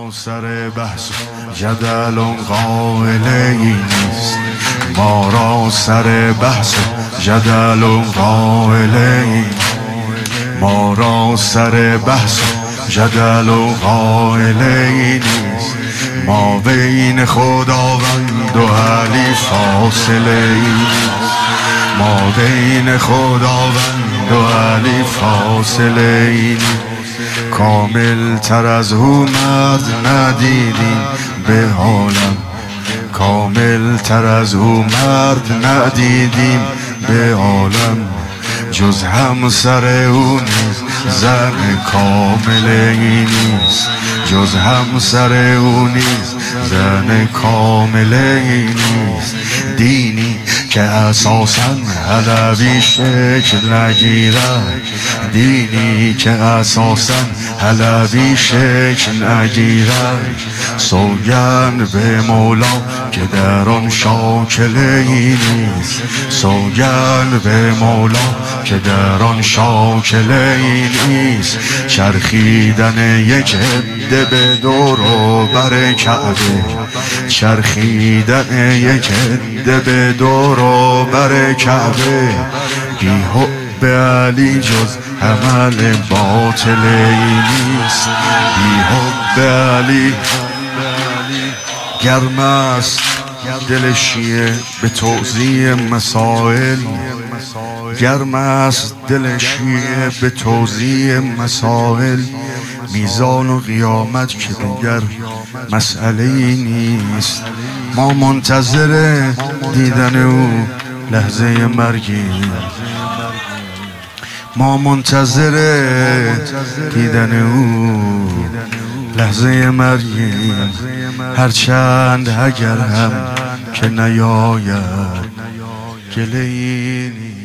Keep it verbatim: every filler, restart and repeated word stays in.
سر بحث جدل قائل نیست، ما را سر بحث جدل قائل ما را سر بحث جدل قائل نیست، ما بین خداوند و علی فاصله نیست، ما بین خداوند و علی فاصله نیست، کامل تر از او مرد ندیدیم به عالم، کامل تر از او مرد ندیدیم به عالم، جز همسر او نیست زن کامل نیست، جز همسر او نیست زن کامل نیست، دینی که اساساً علوی شکل نگیرد، دینی که اساساً علوی شکل نگیرد، سوگند به مولا که در آن شاکله ای نیست، سوگند به مولا که در آن شاکله ای نیست، چرخیدن یک عده به دور و بر کعبه، چرخیدن یک عده به دور و بر کعبه، بی حب علی جز عمل باطل ای نیست، بی حب علی گرم است دل شیعه به توضیح مسائل، گرم است دل شیعه به توضیح مسائل، میزان و قیامت که دیگر مسئله ای نیست، ما منتظر دیدن او لحظه مرگیم، ما منتظر دیدن او لحظه مرگیم، هرچند اگر هم که نیاید گله ای نیست.